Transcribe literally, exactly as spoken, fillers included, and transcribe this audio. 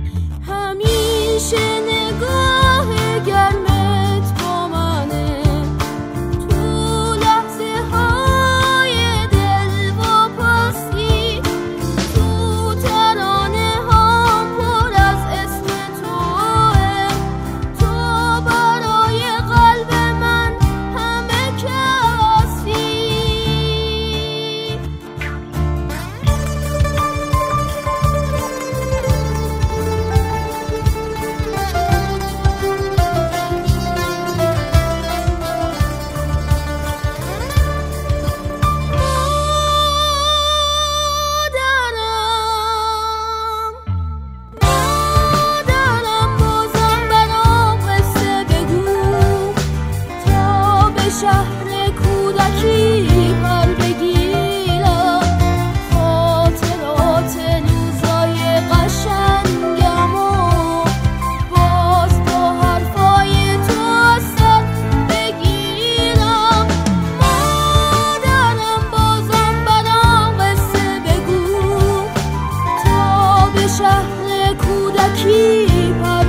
همیشه نگاه گرمت با منه، تو لحظه های دل و پاسی، تو ترانه ها پر از اسم توه، تو برای قلب من همه کسی. شهر کودکی پر بگیرم، خاطرات روزای قشنگم و باز با حرفای تو سر بگیرم. مادرم بازم برام قصه بگو تا به شهر کودکی پر